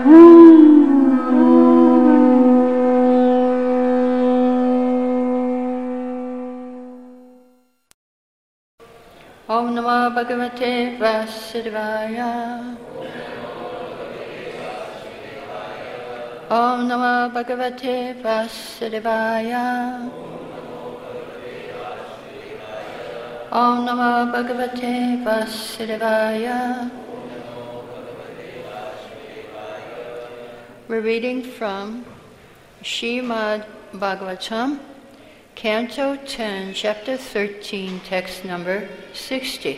Om Namo Bhagavate Vasudevaya. Om Namo Bhagavate Vasudevaya. Om Namo Bhagavate Vasudevaya. We're reading from Srimad Bhagavatam, Canto 10, Chapter 13, text number 60.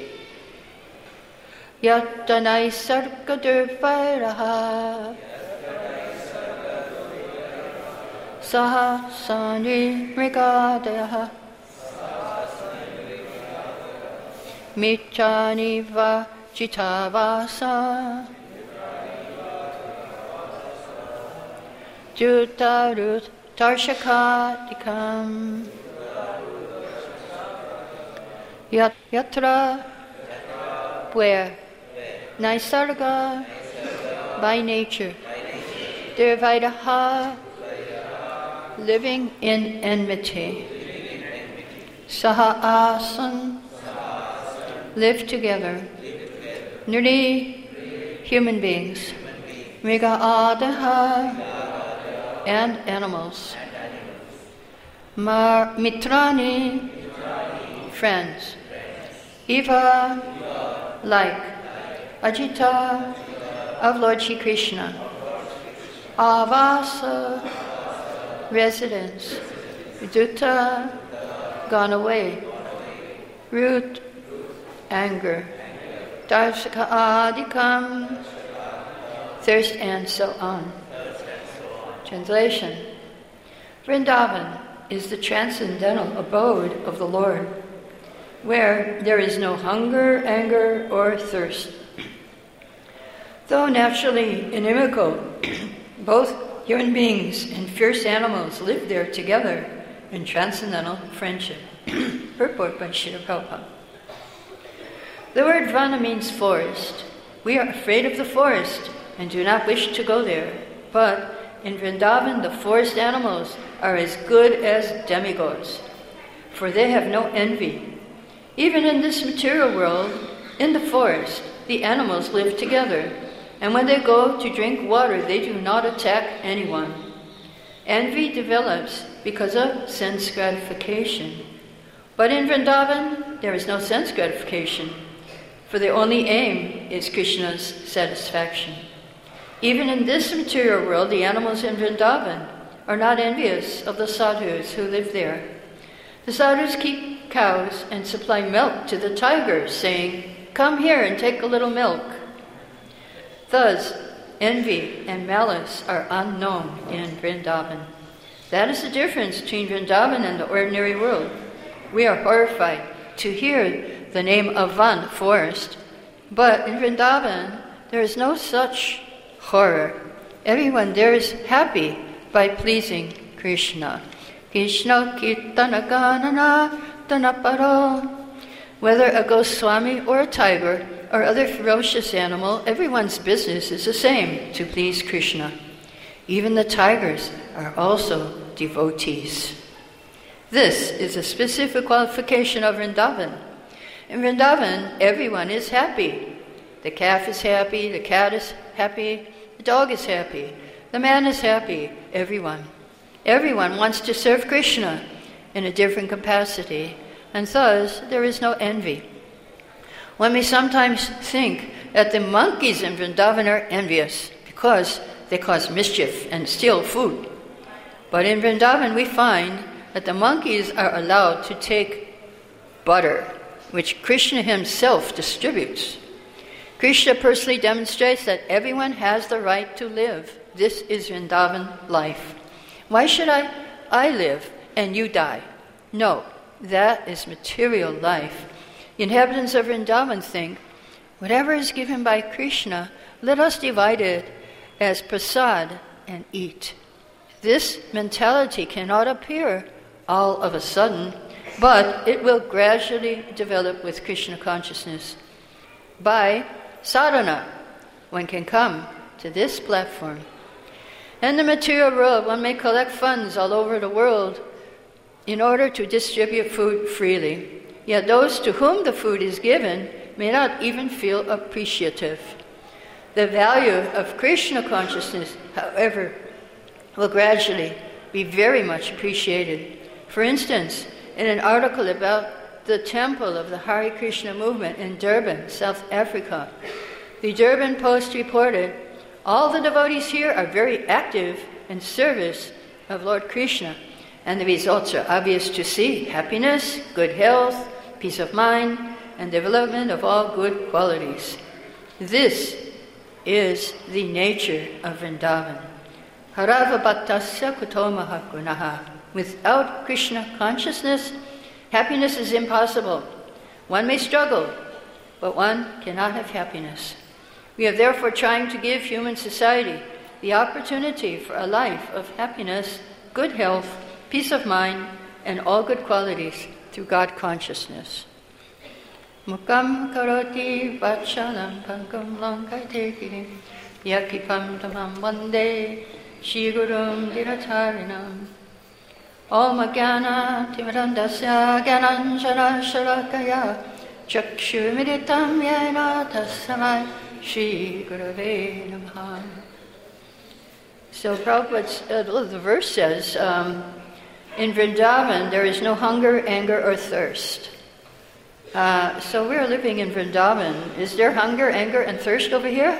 Yatanai sargadurvairaha saha sani mrigadayaha michani va chitavasa jutarut Tarshakatikam Yatra where Naisarga by nature Durvaidaha living in enmity Saha Asan live together Nri human beings Mriga Adaha and animals Mitrani friends Eva like Ajita of Lord Shri Krishna Avasa residence Duta gone away root anger Darsaka Adikam thirst and so on. Translation. Vrindavan is the transcendental abode of the Lord, where there is no hunger, anger, or thirst. Though naturally inimical, both human beings and fierce animals live there together in transcendental friendship. Purport by Srila Prabhupada. The word vana means forest. We are afraid of the forest and do not wish to go there, but in Vrindavan, the forest animals are as good as demigods, for they have no envy. Even in this material world, in the forest, the animals live together, and when they go to drink water, they do not attack anyone. Envy develops because of sense gratification. But in Vrindavan, there is no sense gratification, for the only aim is Krishna's satisfaction. Even in this material world, the animals in Vrindavan are not envious of the sadhus who live there. The sadhus keep cows and supply milk to the tigers, saying, "Come here and take a little milk." Thus, envy and malice are unknown in Vrindavan. That is the difference between Vrindavan and the ordinary world. We are horrified to hear the name of Van, forest, but in Vrindavan, there is no such horror. Everyone there is happy by pleasing Krishna. Krishna kirtana ganana tanaparo. Whether a Goswami or a tiger or other ferocious animal, everyone's business is the same, to please Krishna. Even the tigers are also devotees. This is a specific qualification of Vrindavan. In Vrindavan, everyone is happy. The calf is happy, the cat is happy, the dog is happy, the man is happy, everyone. Everyone wants to serve Krishna in a different capacity, and thus there is no envy. One may sometimes think that the monkeys in Vrindavan are envious because they cause mischief and steal food. But in Vrindavan we find that the monkeys are allowed to take butter, which Krishna himself distributes. Krishna personally demonstrates that everyone has the right to live. This is Vrindavan life. Why should I live and you die? No, that is material life. The inhabitants of Vrindavan think, whatever is given by Krishna, let us divide it as prasad and eat. This mentality cannot appear all of a sudden, but it will gradually develop with Krishna consciousness. By sadhana, one can come to to this platform. In the material world, one may collect funds all over the world in order to distribute food freely. Yet those to whom the food is given may not even feel appreciative. The value of Krishna consciousness, however, will gradually be very much appreciated. For instance, in an article about the temple of the Hare Krishna movement in Durban, South Africa, the Durban Post reported, all the devotees here are very active in service of Lord Krishna, and the results are obvious to see: happiness, good health, peace of mind, and development of all good qualities. This is the nature of Vrindavan. Harava bhaktasya kuto mahagunaha. Without Krishna consciousness, happiness is impossible. One may struggle, but one cannot have happiness. We are therefore trying to give human society the opportunity for a life of happiness, good health, peace of mind, and all good qualities through God consciousness. Mukam karoti vachalam pankam lankaitekiri yakipam tamam vande shigurum diratarinam Om Jnana Timirandasya Jnananjana Shalakaya Chakshumiritam Yena Tassamai Shri Gurave Namaha. So Prabhupada, the verse says, in Vrindavan there is no hunger, anger, or thirst. So we're living in Vrindavan. Is there hunger, anger, and thirst over here?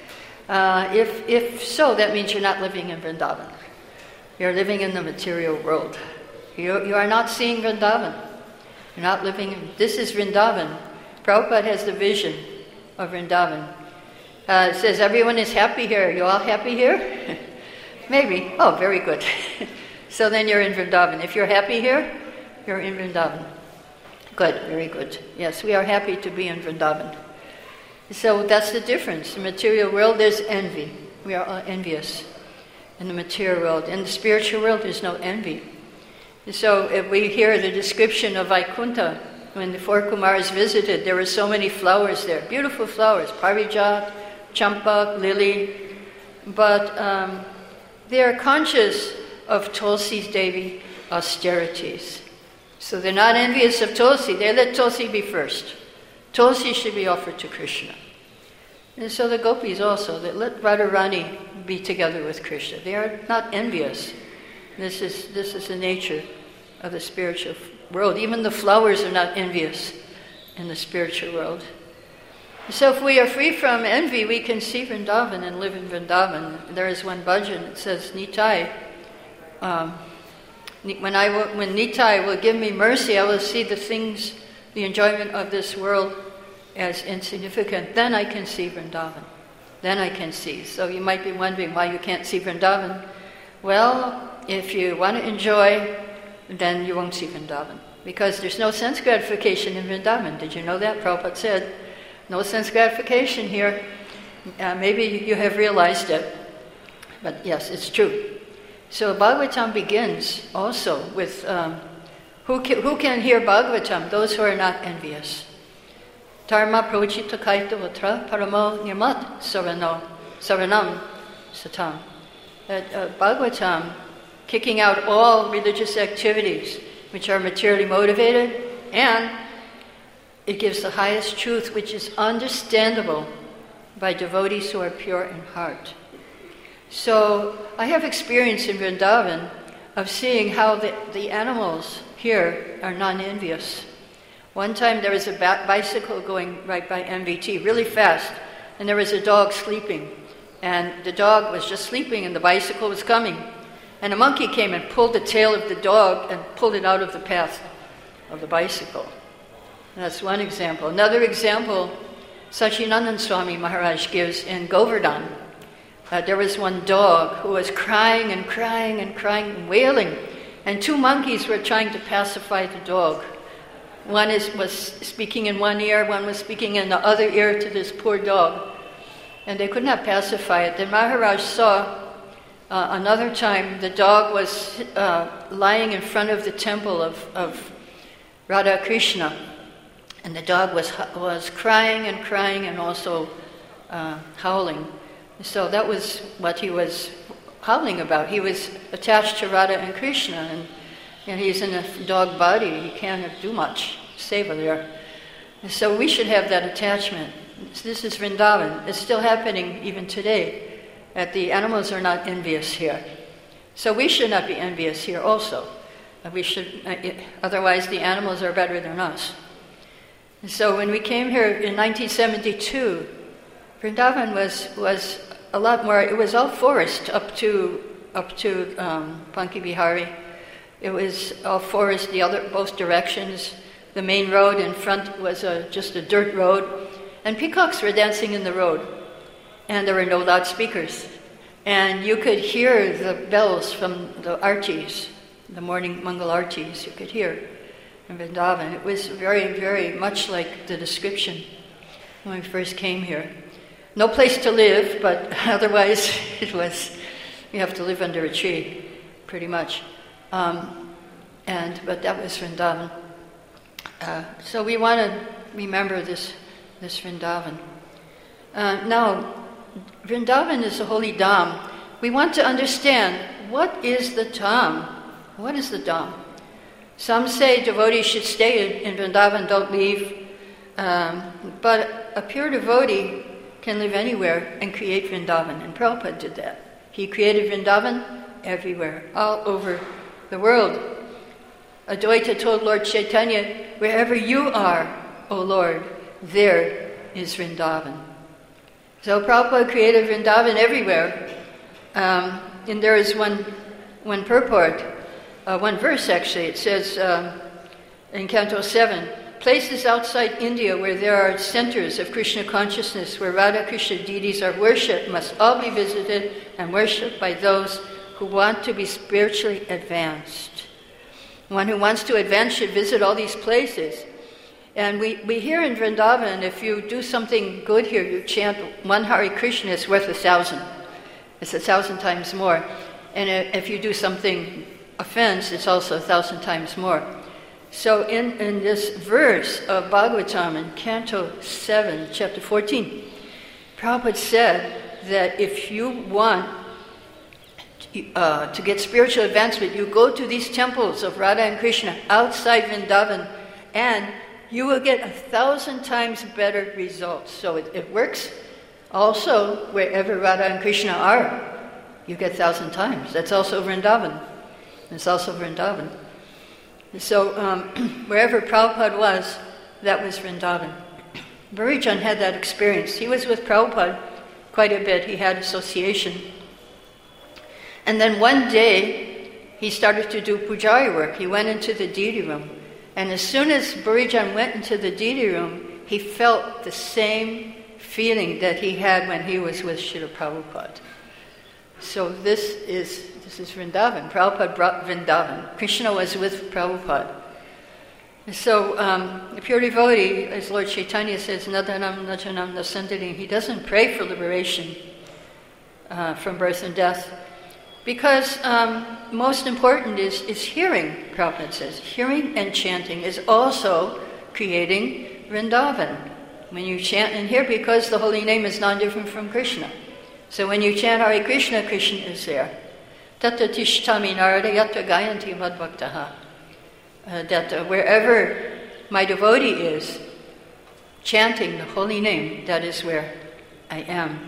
If so, that means you're not living in Vrindavan. You're living in the material world. You are not seeing Vrindavan. You're not living in... This is Vrindavan. Prabhupada has the vision of Vrindavan. It says, everyone is happy here. You all happy here? Maybe. Oh, very good. So then you're in Vrindavan. If you're happy here, you're in Vrindavan. Good, very good. Yes, we are happy to be in Vrindavan. So that's the difference. In the material world, there's envy. We are all envious in the material world. In the spiritual world, there's no envy. So if we hear the description of Vaikuntha, when the four Kumaras visited, there were so many flowers there, beautiful flowers, parijat, champak, lily, but they are conscious of Tulsi Devi austerities. So they're not envious of Tulsi. They let Tulsi be first. Tulsi should be offered to Krishna. And so the gopis also, they let Radharani be together with Krishna. They are not envious. This is the nature of the spiritual world. Even the flowers are not envious in the spiritual world. So if we are free from envy, we can see Vrindavan and live in Vrindavan. There is one bhajan that says, Nitai, when Nitai will give me mercy, I will see the things, the enjoyment of this world as insignificant. Then I can see Vrindavan. Then I can see. So you might be wondering why you can't see Vrindavan. Well, if you want to enjoy, then you won't see Vrindavan. Because there's no sense gratification in Vrindavan. Did you know that? Prabhupada said, no sense gratification here. Maybe you have realized it. But yes, it's true. So Bhagavatam begins also with who can hear Bhagavatam? Those who are not envious. Dharma prochita kaita vatra paramo nirmat saranam satam. That Bhagavatam, kicking out all religious activities which are materially motivated, and it gives the highest truth which is understandable by devotees who are pure in heart. So I have experience in Vrindavan of seeing how the animals here are non-envious. One time there was a bicycle going right by MVT really fast, and there was a dog sleeping. And the dog was just sleeping and the bicycle was coming. And a monkey came and pulled the tail of the dog and pulled it out of the path of the bicycle. And that's one example. Another example, Sachinandan Swami Maharaj gives in Govardhan. There was one dog who was crying and crying and crying and wailing. And two monkeys were trying to pacify the dog. One was speaking in one ear, one was speaking in the other ear to this poor dog. And they could not pacify it. Then Maharaj saw another time the dog was lying in front of the temple of Radha Krishna. And the dog was crying and crying and also howling. So that was what he was howling about. He was attached to Radha and Krishna, and he's in a dog body. He can't do much seva there. And so we should have that attachment. This is Vrindavan. It's still happening even today. That the animals are not envious here. So we should not be envious here also. We should, otherwise the animals are better than us. And so when we came here in 1972, Vrindavan was a lot more. It was all forest up to Panki Bihari. It was all forest. Both directions. The main road in front was just a dirt road, and peacocks were dancing in the road, and there were no loudspeakers, and you could hear the bells from the artis, the morning Mangal artis. You could hear in Vrindavan. It was very, very much like the description when we first came here. No place to live, but otherwise it was, you have to live under a tree, pretty much. But that was Vrindavan. So we want to remember this Vrindavan. Now, Vrindavan is a holy dham. We want to understand, what is the dham? What is the dham? Some say devotees should stay in Vrindavan, don't leave. But a pure devotee can live anywhere and create Vrindavan. And Prabhupada did that. He created Vrindavan everywhere, all over the world. Advaita told Lord Chaitanya, wherever you are, O Lord, there is Vrindavan. So Prabhupada created Vrindavan everywhere. And there is one purport, one verse actually. It says in Canto 7, places outside India where there are centers of Krishna consciousness, where Radha Krishna deities are worshipped, must all be visited and worshipped by those who want to be spiritually advanced. One who wants to advance should visit all these places. And we hear in Vrindavan, if you do something good here, you chant one Hare Krishna, it's worth 1,000. It's 1,000 times more. And if you do something offense, it's also 1,000 times more. So in this verse of Bhagavatam in Canto 7, chapter 14, Prabhupada said that if you want to get spiritual advancement, you go to these temples of Radha and Krishna outside Vrindavan, and you will get 1,000 times better results. So it works also wherever Radha and Krishna are. You get 1,000 times. That's also Vrindavan. It's also Vrindavan. So wherever Prabhupada was, that was Vrindavan. Burijan had that experience. He was with Prabhupada quite a bit. He had association. And then one day, he started to do pujari work. He went into the deity room. And as soon as Burijan went into the deity room, he felt the same feeling that he had when he was with Srila Prabhupada. So this is Vrindavan. Prabhupada brought Vrindavan. Krishna was with Prabhupada. So the pure devotee, as Lord Chaitanya says, Nadanam Najanam Nasandini, he doesn't pray for liberation from birth and death. Because most important is hearing, Prabhupada says. Hearing and chanting is also creating Vrindavan. When you chant and hear, because the holy name is non-different from Krishna. So when you chant Hare Krishna, Krishna is there. Tata tishtami narada yatra gayanti madbhaktaha. That wherever my devotee is, chanting the holy name, that is where I am.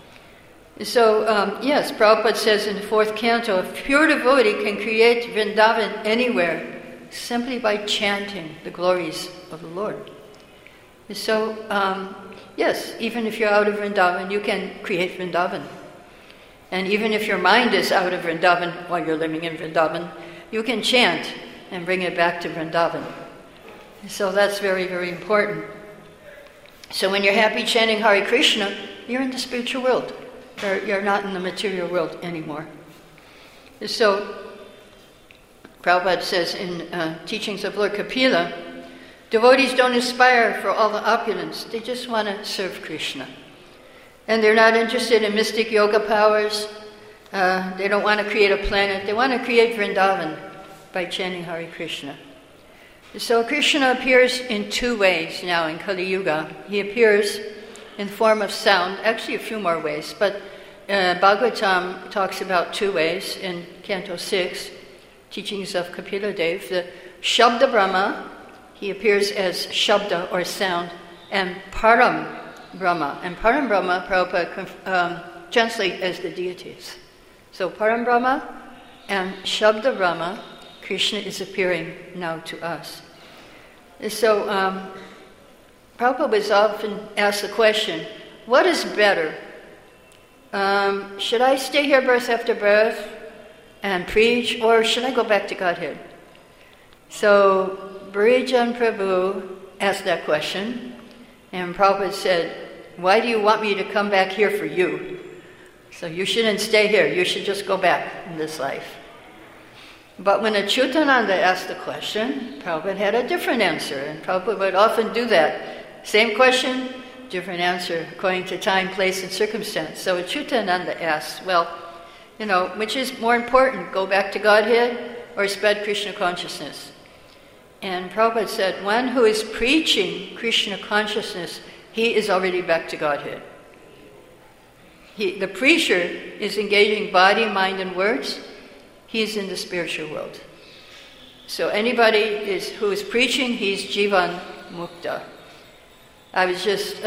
So, yes, Prabhupada says in the 4th canto, a pure devotee can create Vrindavan anywhere simply by chanting the glories of the Lord. So, yes, even if you're out of Vrindavan, you can create Vrindavan. And even if your mind is out of Vrindavan while you're living in Vrindavan, you can chant and bring it back to Vrindavan. So that's very, very important. So when you're happy chanting Hare Krishna, you're in the spiritual world. You're not in the material world anymore. So, Prabhupada says in Teachings of Lord Kapila, devotees don't aspire for all the opulence. They just want to serve Krishna. And they're not interested in mystic yoga powers. They don't want to create a planet. They want to create Vrindavan by chanting Hare Krishna. So Krishna appears in 2 ways now in Kali Yuga. He appears in form of sound, actually a few more ways, but Bhagavatam talks about 2 ways in Canto 6, Teachings of Kapila Dev. The Shabda Brahma, he appears as Shabda or sound, and Param Brahma. And Param Brahma, Prabhupada translate as the deities. So Param Brahma and Shabda Brahma, Krishna is appearing now to us. So Prabhupada was often asked the question, what is better? Should I stay here birth after birth and preach, or should I go back to Godhead? So Burijan Prabhu asked that question, and Prabhupada said, why do you want me to come back here for you? So you shouldn't stay here, you should just go back in this life. But when Achyutananda asked the question, Prabhupada had a different answer, and Prabhupada would often do that. Same question, different answer, according to time, place, and circumstance. So Achyutananda asks, well, which is more important, go back to Godhead or spread Krishna consciousness? And Prabhupada said, one who is preaching Krishna consciousness, he is already back to Godhead. The preacher is engaging body, mind, and words. He is in the spiritual world. So anybody who is preaching, he's Jivan Mukta. I was just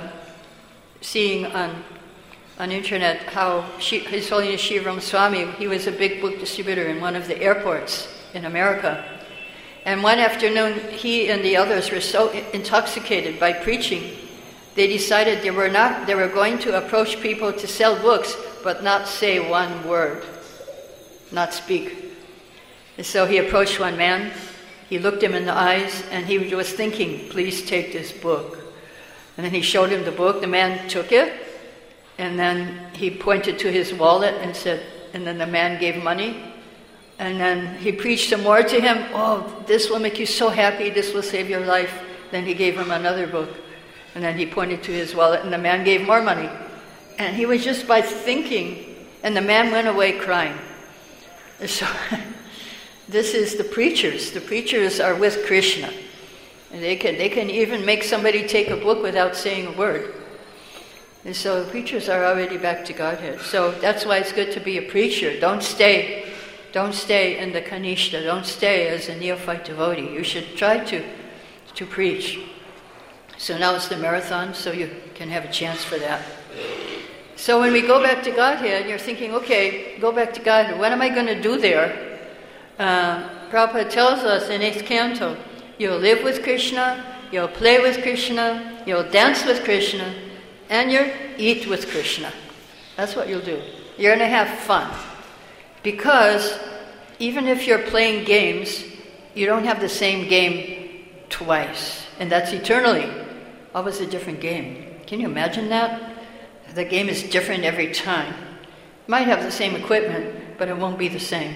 seeing on internet how His Holiness Sri Ramaswamy, he was a big book distributor in one of the airports in America. And one afternoon, he and the others were so intoxicated by preaching, they decided they were going to approach people to sell books, but not say one word, not speak. And so he approached one man, he looked him in the eyes, and he was thinking, please take this book. And then he showed him the book, the man took it, and then he pointed to his wallet and said, and then the man gave money. And then he preached some more to him. Oh, this will make you so happy. This will save your life. Then he gave him another book. And then he pointed to his wallet, and the man gave more money. And he was just by thinking, and the man went away crying. And so this is the preachers. The preachers are with Krishna. And they can even make somebody take a book without saying a word. And so the preachers are already back to Godhead. So that's why it's good to be a preacher. Don't stay in the Kanishta. Don't stay as a neophyte devotee. You should try to preach. So now it's the marathon, so you can have a chance for that. So when we go back to Godhead, you're thinking, okay, go back to Godhead. What am I going to do there? Prabhupada tells us in 8th canto, you'll live with Krishna, you'll play with Krishna, you'll dance with Krishna, and you'll eat with Krishna. That's what you'll do. You're going to have fun. Because even if you're playing games, you don't have the same game twice. And that's eternally. Always a different game. Can you imagine that? The game is different every time. You might have the same equipment, but it won't be the same.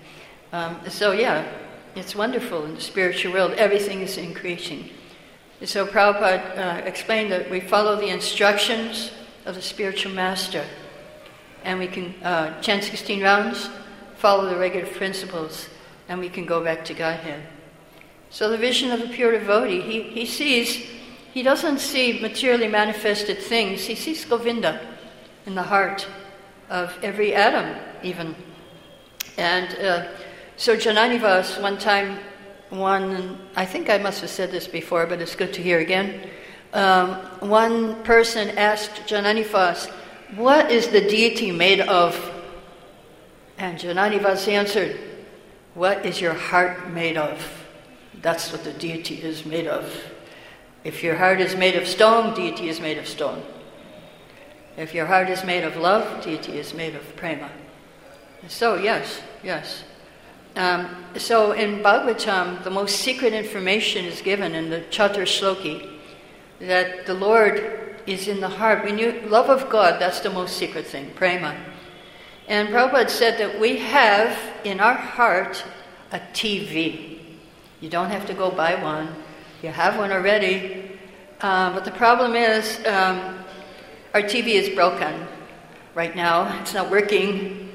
So yeah, it's wonderful in the spiritual world. Everything is increasing. So Prabhupada explained that we follow the instructions of the spiritual master. And we can chant 16 rounds, follow the regular principles, and we can go back to Godhead. So the vision of the pure devotee, he doesn't see materially manifested things. He sees Govinda in the heart of every atom, even. And so Jananivas, I think I must have said this before, but it's good to hear again. One person asked Jananivas, what is the deity made of? And Jananivas answered, what is your heart made of? That's what the deity is made of. If your heart is made of stone, deity is made of stone. If your heart is made of love, deity is made of prema. So yes. So in Bhagavatam, the most secret information is given in the Chatur Shloki, that the Lord is in the heart. When you love of God, that's the most secret thing, prema. And Prabhupada said that we have in our heart a TV. You don't have to go buy one. You have one already. But the problem is our TV is broken right now. It's not working.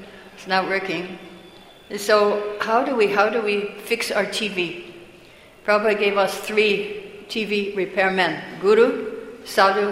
And so how do we fix our TV? Prabhupada gave us 3 TV repairmen, Guru, Sadhu,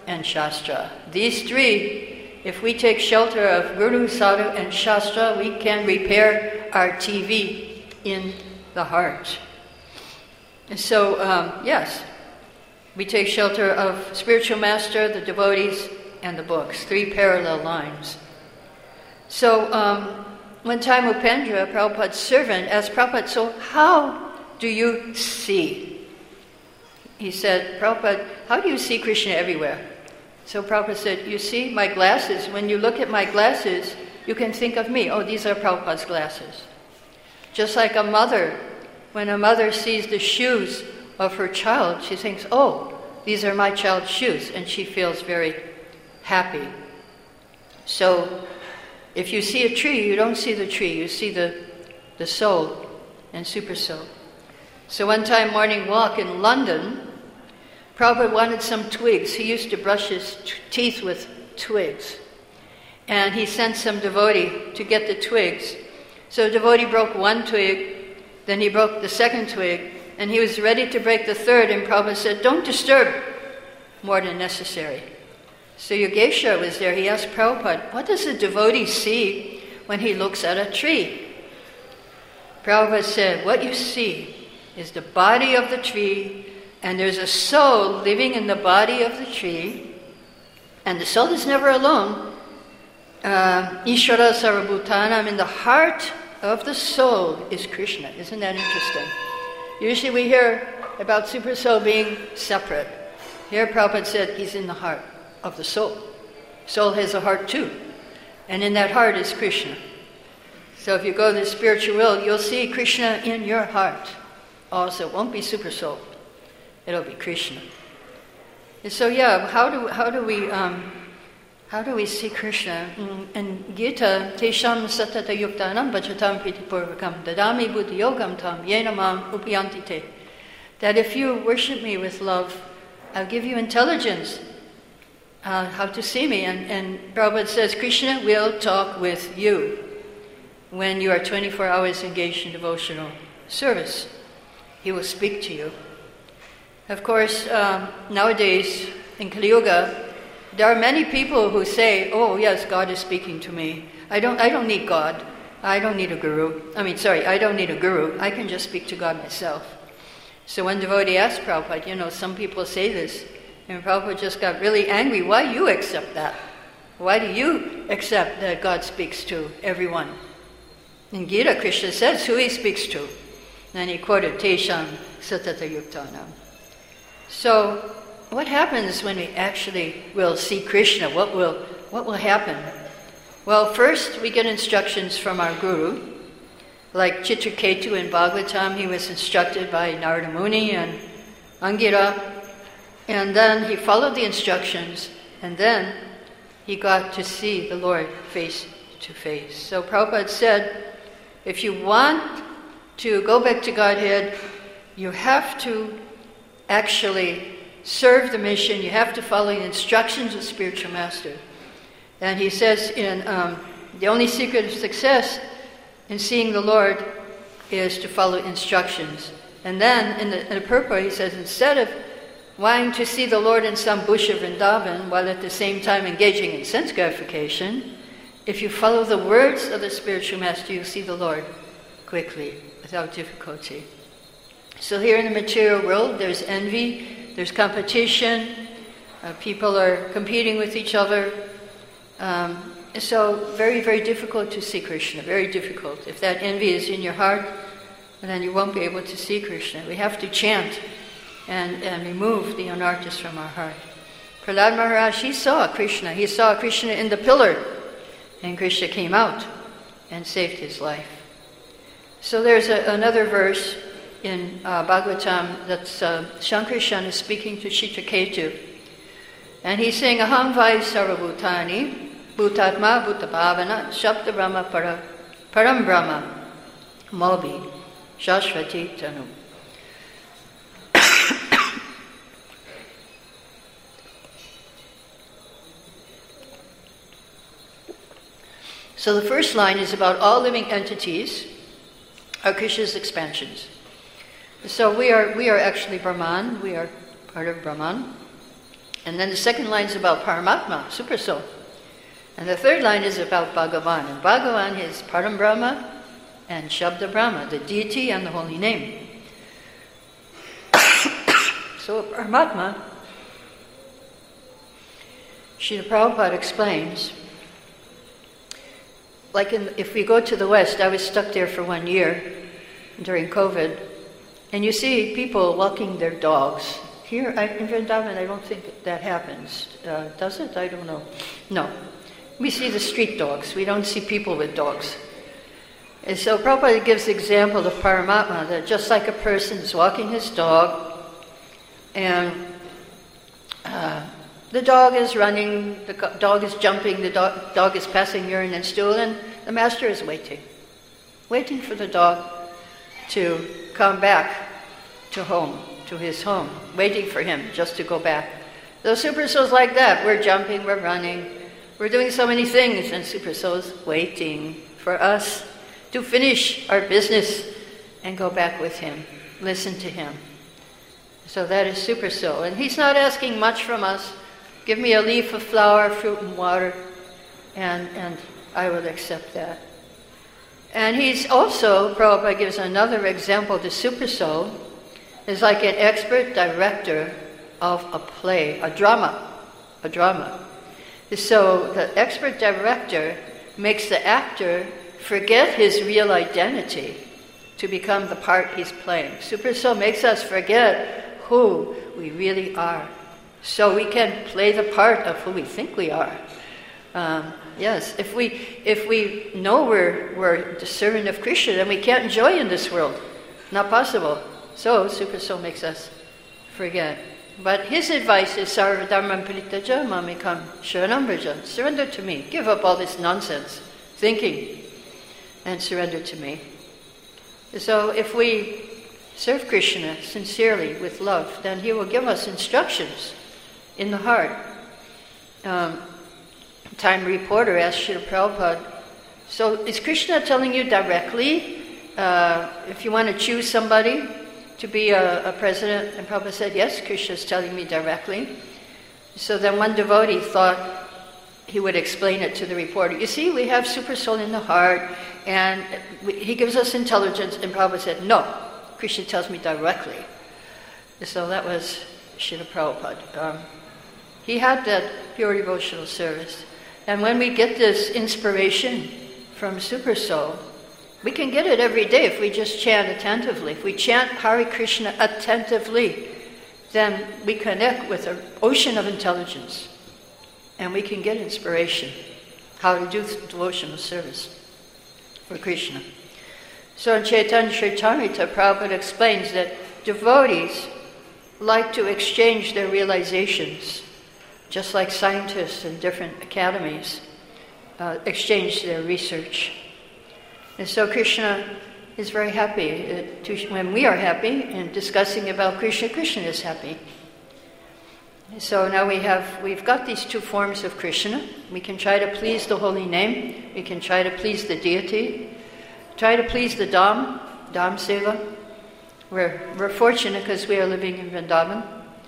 and Shastra. These three, if we take shelter of Guru, Sadhu, and Shastra, we can repair our TV in the heart. And so, yes, we take shelter of spiritual master, the devotees, and the books. Three parallel lines. So, one time Upendra, Prabhupada's servant, asked Prabhupada, so how do you see? He said, Prabhupada, how do you see Krishna everywhere? So Prabhupada said, you see my glasses, when you look at my glasses, you can think of me. Oh, these are Prabhupada's glasses. Just like a mother, when a mother sees the shoes of her child, she thinks, oh, these are my child's shoes, and she feels very happy. So, if you see a tree, you don't see the tree, you see the soul and super soul. So one time morning walk in London, Prabhupada wanted some twigs. He used to brush his teeth with twigs. And he sent some devotee to get the twigs. So the devotee broke one twig, then he broke the second twig, and he was ready to break the third, and Prabhupada said, don't disturb more than necessary. So Yogeshwar was there. He asked Prabhupada, what does a devotee see when he looks at a tree? Prabhupada said, what you see is the body of the tree, and there's a soul living in the body of the tree, and the soul is never alone. Ishvara Sarvabhutanam, in the heart of the soul is Krishna. Isn't that interesting? Usually we hear about super soul being separate. Here Prabhupada said he's in the heart of the soul. Soul has a heart too. And in that heart is Krishna. So if you go to the spiritual world, you'll see Krishna in your heart. Also, it won't be super soul. It'll be Krishna. And so yeah, how do we see Krishna? In Gita, Tesham satata yuktanam bhajatam pritipurvakam dadami buddhi yogam tam yenamam upayanti te. That if you worship me with love, I'll give you intelligence how to see me. And Prabhupada says, Krishna will talk with you when you are 24 hours engaged in devotional service. He will speak to you. Of course, nowadays, in Kali Yuga, there are many people who say, oh yes, God is speaking to me. I don't need God. I don't need a guru. I don't need a guru. I can just speak to God myself. So one devotee asked Prabhupada, some people say this, and Prabhupada just got really angry. Why you accept that? Why do you accept that God speaks to everyone? In Gita, Krishna says who he speaks to. And he quoted, Tesham satata yuktanam. So, what happens when we actually will see Krishna? What will happen? Well, first we get instructions from our guru. Like Chitraketu in Bhagavatam, he was instructed by Narada Muni and Angira. And then he followed the instructions, and then he got to see the Lord face to face. So Prabhupada said, if you want to go back to Godhead, you have to actually serve the mission. You have to follow the instructions of spiritual master. And he says in the only secret of success in seeing the Lord is to follow instructions. And then in the purport he says, instead of wanting to see the Lord in some bush of Vrindavan while at the same time engaging in sense gratification, if you follow the words of the spiritual master, you see the Lord quickly, without difficulty. So here in the material world, there's envy, there's competition, people are competing with each other. So very, very difficult to see Krishna, very difficult. If that envy is in your heart, then you won't be able to see Krishna. We have to chant and remove the anarthas from our heart. Prahlad Maharaj, he saw Krishna in the pillar, and Krishna came out and saved his life. So there's another verse in Bhagavatam that's Shankarshan is speaking to Chitraketu, and he's saying, Aham vai sarvabhutani, bhutatma bhutabhavana, shabda brahma param brahma, mobi, shashvati tanu. So the first line is about all living entities are Krishna's expansions. So we are actually Brahman, we are part of Brahman. And then the second line is about Paramatma, Super Soul. And the third line is about Bhagavan. And Bhagavan is Param Brahma and Shabda Brahma, the deity and the holy name. So Paramatma, Srila Prabhupada explains, like if we go to the West, I was stuck there for 1 year during COVID, and you see people walking their dogs. Here in Vrindavan, I don't think that happens. Does it? I don't know. No. We see the street dogs. We don't see people with dogs. And so Prabhupada gives the example of Paramatma, that just like a person is walking his dog, and the dog is running, the dog is jumping, the dog is passing urine and stool, and the master is waiting for the dog to come back to home, to his home, waiting for him just to go back. Those super souls like that, we're jumping, we're running, we're doing so many things, and super souls waiting for us to finish our business and go back with him, listen to him. So that is super soul. And he's not asking much from us. Give me a leaf of flower, fruit, and water, and I will accept that. And he's also, Prabhupada gives another example, the super soul is like an expert director of a play, a drama. So the expert director makes the actor forget his real identity to become the part he's playing. Super soul makes us forget who we really are, so we can play the part of who we think we are. Yes, if we know we're the servant of Krishna, then we can't enjoy in this world. Not possible. So Super Soul makes us forget. But his advice is Sarva Dharma Paritaja Mamikam Sharanam Vraja. Surrender to me. Give up all this nonsense thinking and surrender to me. So if we serve Krishna sincerely with love, then he will give us instructions in the heart. Time Reporter asked Srila Prabhupada, so is Krishna telling you directly if you want to choose somebody to be a president? And Prabhupada said, yes, Krishna is telling me directly. So then one devotee thought he would explain it to the reporter. You see, we have Super Soul in the heart, and he gives us intelligence. And Prabhupada said, no, Krishna tells me directly. So that was Srila Prabhupada. He had that pure devotional service. And when we get this inspiration from Super Soul, we can get it every day if we just chant attentively. If we chant Hare Krishna attentively, then we connect with an ocean of intelligence. And we can get inspiration how to do devotional service for Krishna. So in Chaitanya Charitamrita, Prabhupada explains that devotees like to exchange their realizations, just like scientists in different academies exchange their research. And so Krishna is very happy. When we are happy and discussing about Krishna, Krishna is happy. So now we've got these two forms of Krishna. We can try to please the holy name. We can try to please the deity. Try to please the Dham Seva. We're fortunate because we are living in Vrindavan.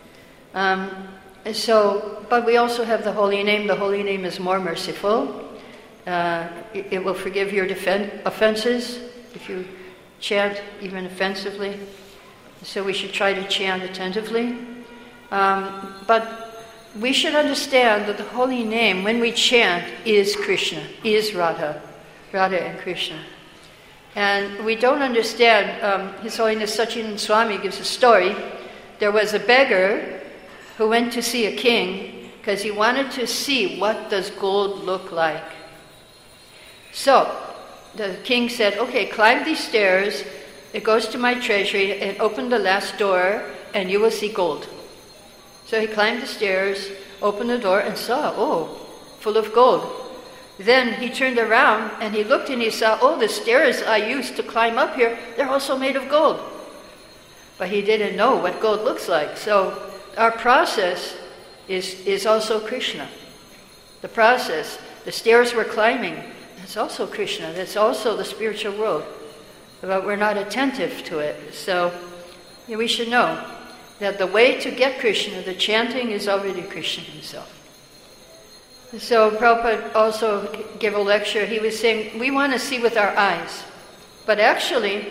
But we also have the holy name. The holy name is more merciful. It will forgive your offenses if you chant even offensively. So we should try to chant attentively. But we should understand that the holy name, when we chant, is Krishna, is Radha and Krishna. And we don't understand, His Holiness Sachidananda Swami gives a story. There was a beggar who went to see a king because he wanted to see what does gold look like. So the king said, okay, climb these stairs, it goes to my treasury, and open the last door, and you will see gold. So he climbed the stairs, opened the door, and saw, full of gold. Then he turned around, and he looked, and he saw, the stairs I used to climb up here, they're also made of gold. But he didn't know what gold looks like. So our process is also Krishna. The process, the stairs we're climbing, that's also Krishna. That's also the spiritual world. But we're not attentive to it. So we should know that the way to get Krishna, the chanting, is already Krishna himself. So Prabhupada also gave a lecture. He was saying, we want to see with our eyes. But actually,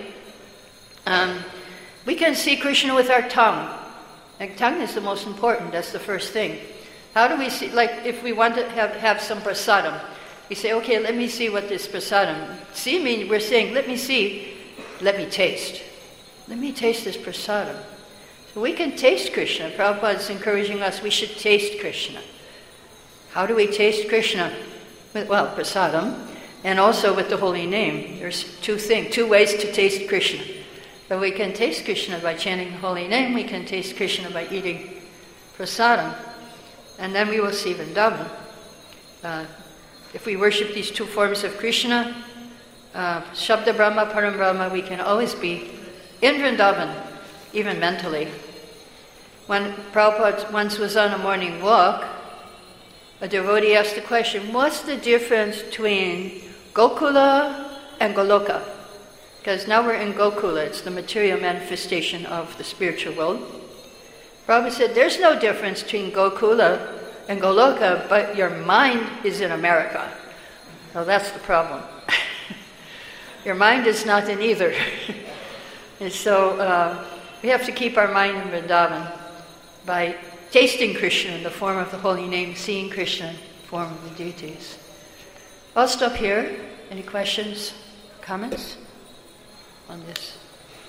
we can see Krishna with our tongue. And tongue is the most important. That's the first thing. How do we see, like if we want to have some prasadam, we say, okay, let me see what this prasadam. See, mean we're saying, let me see, let me taste. Let me taste this prasadam. So we can taste Krishna. Prabhupada is encouraging us, we should taste Krishna. How do we taste Krishna? Well, prasadam, and also with the holy name. There's two ways to taste Krishna. But we can taste Krishna by chanting the holy name. We can taste Krishna by eating prasadam. And then we will see Vrindavan. If we worship these two forms of Krishna, Shabda Brahma, Param Brahma, we can always be in Vrindavan, even mentally. When Prabhupada once was on a morning walk, a devotee asked the question, what's the difference between Gokula and Goloka? Because now we're in Gokula, it's the material manifestation of the spiritual world. Prabhupada said, there's no difference between Gokula and Goloka, but your mind is in America. So that's the problem. Your mind is not in either. And so we have to keep our mind in Vrindavan by tasting Krishna in the form of the holy name, seeing Krishna in the form of the deities. I'll stop here. Any questions, comments on this?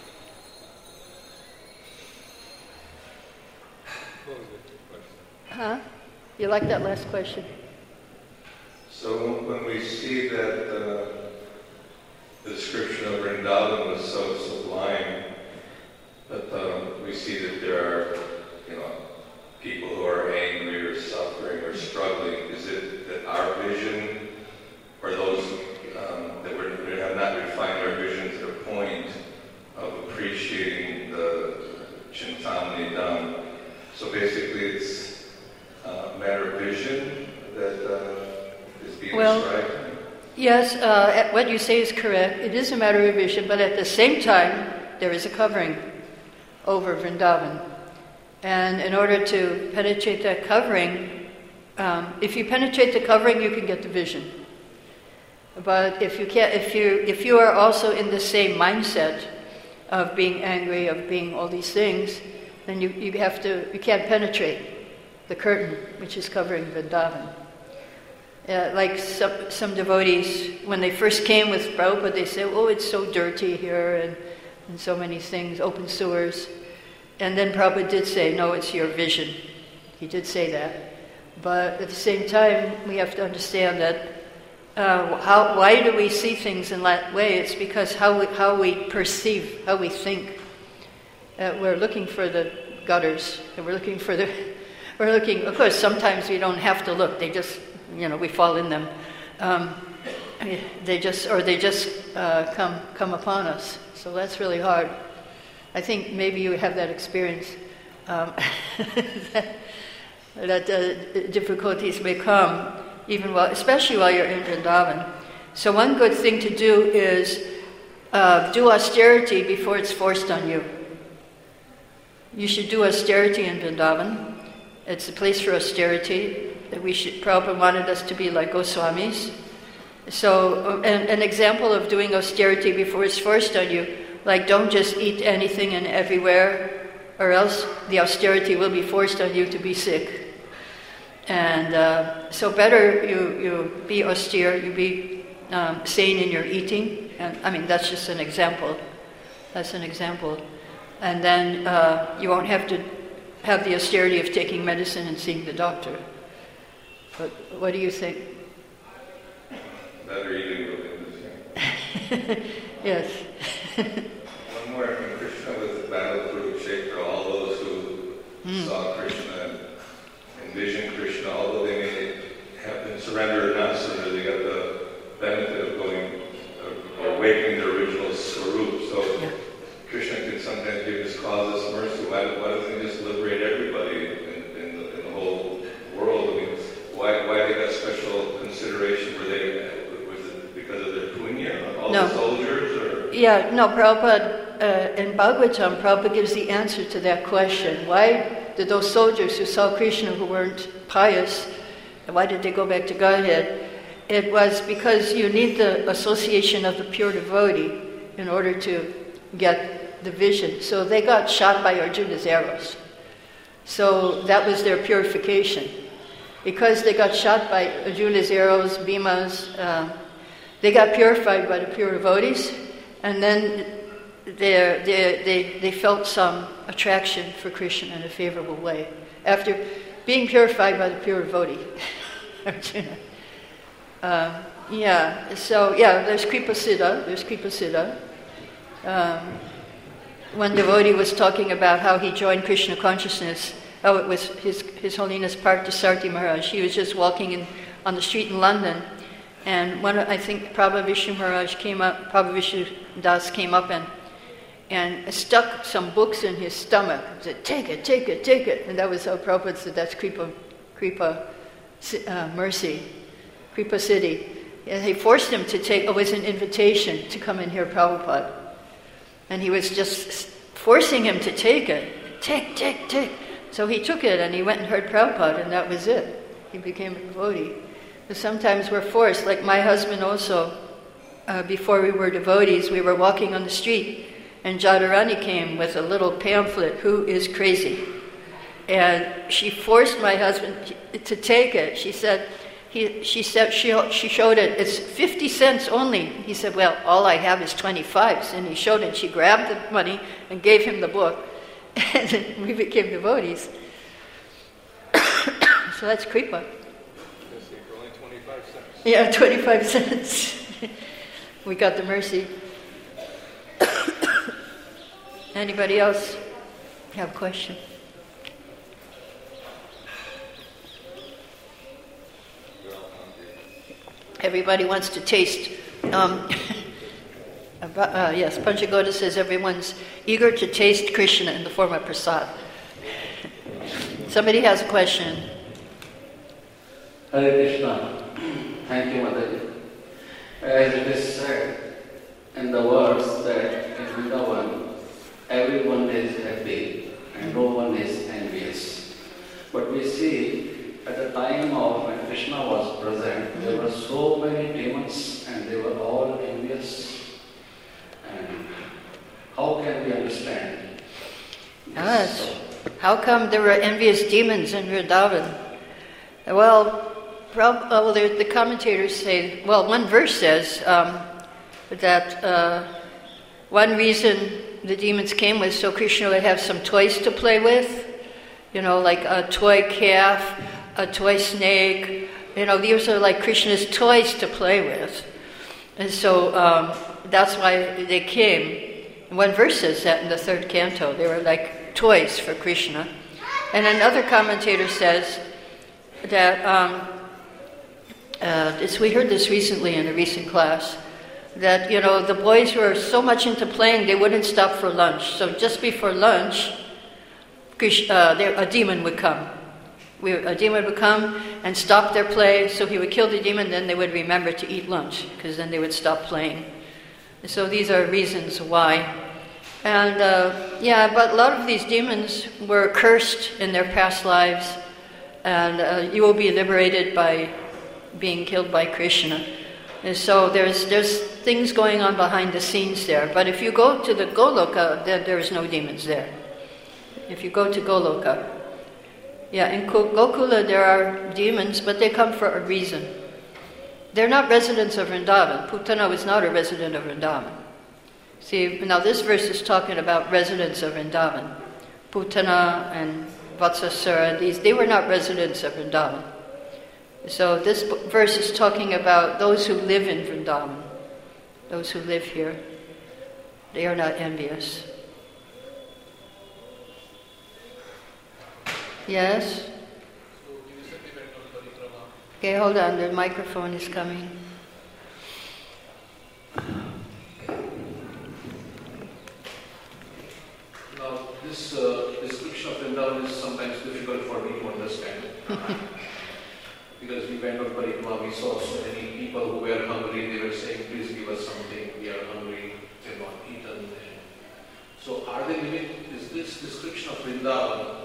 Huh? You like that last question? So when we see that the description of Vrindavan was so sublime, but we see that there are, people who are angry or suffering or struggling. Is it that our vision, or those that we have not refined our vision to the point of appreciating the Chintamani Dham? So basically, it's a matter of vision that is being described? Yes, what you say is correct. It is a matter of vision, but at the same time, there is a covering over Vrindavan. And in order to penetrate that covering, if you penetrate the covering, you can get the vision. But if you can't, if you are also in the same mindset of being angry, of being all these things, then you can't penetrate the curtain which is covering Vrindavan. Like some devotees, when they first came with Prabhupada, they said, oh, it's so dirty here and so many things, open sewers. And then Prabhupada did say, no, it's your vision. He did say that. But at the same time, we have to understand that why do we see things in that way? It's because how we perceive, how we think. We're looking for the gutters, and we're looking, of course, sometimes we don't have to look. They just, we fall in them. They just come upon us. So that's really hard. I think maybe you have that experience, that difficulties may come, especially while you're in Vrindavan. So one good thing to do is do austerity before it's forced on you. You should do austerity in Vrindavan. It's a place for austerity. Prabhupada wanted us to be like Goswamis. So an example of doing austerity before it's forced on you, like don't just eat anything and everywhere, or else the austerity will be forced on you to be sick. And so better you be austere, you be sane in your eating. And that's just an example. That's an example. And then you won't have to have the austerity of taking medicine and seeing the doctor. But what do you think? Better eating will be Yes. One more from Krishna with Battle Through Kshetra. All those who saw Krishna, envisioned Krishna, although they may have been surrendered or not surrendered, they got the benefit of awakening their original swarup. So Krishna can sometimes give his causeless mercy. Why doesn't he just liberate everybody in the whole world? I mean, why they got special consideration? Was it because of their punya, all the soldiers? Or? Yeah, no, Prabhupada in Bhagavatam, Prabhupada gives the answer to that question. Why did those soldiers who saw Krishna who weren't pious, why did they go back to Godhead? It was because you need the association of the pure devotee in order to get the vision. So they got shot by Arjuna's arrows. So that was their purification. Because they got shot by Arjuna's arrows, Bhima's, they got purified by the pure devotees, and then they felt some attraction for Krishna in a favorable way after being purified by the pure devotee, Arjuna. There's Kripa Siddha. One devotee was talking about how he joined Krishna consciousness. Oh, it was His Holiness Parthasarathi Maharaj. He was just walking on the street in London, and I think Prabhu Vishnu Maharaj came up, Prabhu Vishnu Das came up and stuck some books in his stomach. He said, take it. And that was how Prabhupada said, that's Kripa mercy, Kripa Siddhi. And he forced him to take, it was an invitation to come and hear Prabhupada. And he was just forcing him to take it. Take. So he took it and he went and heard Prabhupada, and that was it. He became a devotee. But sometimes we're forced, like my husband also, before we were devotees, we were walking on the street, and Jadharani came with a little pamphlet, Who is Crazy? And she forced my husband to take it. She showed it, it's 50 cents only. He said, well, all I have is 25. And he showed it, and she grabbed the money and gave him the book. And then we became devotees. So that's Kripa. For only 25 cents. Yeah, 25 cents. We got the mercy. Anybody else have a question? Everybody wants to taste. Yes, Panchagoda says everyone's eager to taste Krishna in the form of prasad. Somebody has a question. Hare Krishna. Thank you, Mataji. As it is said in the words that in Vrindavan, everyone is happy and no one is envious. But we see at the time of when Krishna was present, there were so many demons and they were all envious. And how can we understand this? How come there were envious demons in Vrindavan? Well, the commentators say, one verse says that one reason the demons came was so Krishna would have some toys to play with, like a toy calf, a toy snake. These are like Krishna's toys to play with. And so that's why they came. One verse says that in the third canto. They were like toys for Krishna. And another commentator says that, we heard this recently in a recent class, that, the boys were so much into playing, they wouldn't stop for lunch. So just before lunch, a demon would come. A demon would come and stop their play, so he would kill the demon, then they would remember to eat lunch, because then they would stop playing. So these are reasons why. And but a lot of these demons were cursed in their past lives, and you will be liberated by being killed by Krishna. And so there's things going on behind the scenes there. But if you go to the Goloka, then there's no demons there. If you go to Goloka. Yeah, in Gokula there are demons, but they come for a reason. They're not residents of Vrindavan. Putana was not a resident of Vrindavan. See, now this verse is talking about residents of Vrindavan. Putana and Vatsasura, they were not residents of Vrindavan. So this verse is talking about those who live in Vrindavan, those who live here. They are not envious. Yes? Okay, hold on, the microphone is coming. Now, this description of Vrindavan is sometimes difficult for me to understand. Because we went on Parikrama, we saw so many people who were hungry, they were saying, please give us something, we are hungry, they have not eaten. So are they living, is this description of Vrindavan,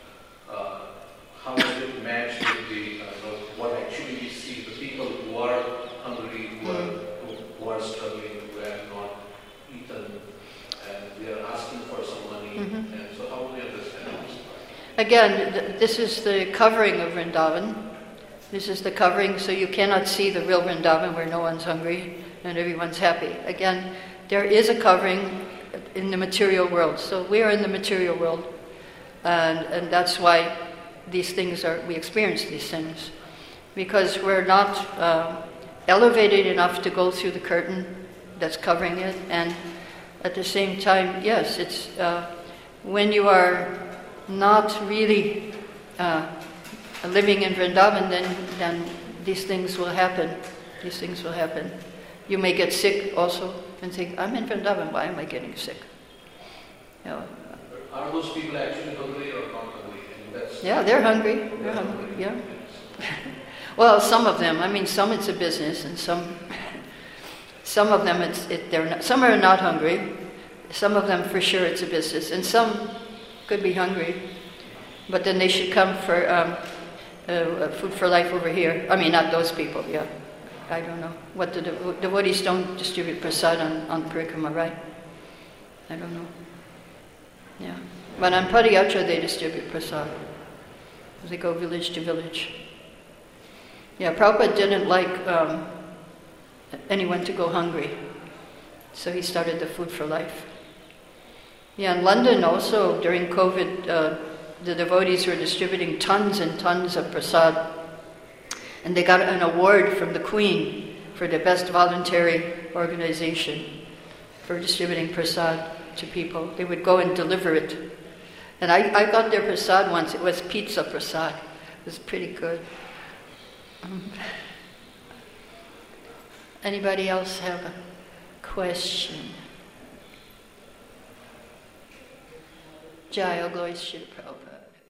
how does it match with the, what actually we see, the people who are hungry, who are struggling, who have not eaten, and they are asking for some money, and so how do we understand this part? Again, this is the covering of Vrindavan. This is the covering, so you cannot see the real Vrindavan where no one's hungry and everyone's happy. Again, there is a covering in the material world. So we are in the material world, and that's why these things we experience these things, because we're not elevated enough to go through the curtain that's covering it, and at the same time, yes, it's when you are not really living in Vrindavan, then these things will happen. These things will happen. You may get sick also and think, I'm in Vrindavan, why am I getting sick? You know, are those people actually hungry or not hungry? Yeah, they're hungry. They're hungry, yeah. Well, some of them. I mean, some it's a business, and some of them some are not hungry. Some of them for sure it's a business, and some could be hungry, but then they should come for Food for Life over here. I mean, not those people. Yeah, I don't know what the devotees don't distribute prasad on Parikrama, right? I don't know. Yeah, but on Padayatra they distribute prasad. They go village to village. Yeah, Prabhupada didn't like anyone to go hungry, so he started the Food for Life. Yeah, in London also during COVID, the devotees were distributing tons and tons of prasad, and they got an award from the Queen for the best voluntary organization for distributing prasad to people. They would go and deliver it. And I got their prasad once. It was pizza prasad. It was pretty good. Anybody else have a question? Jai, glory to Srila Prabhupada.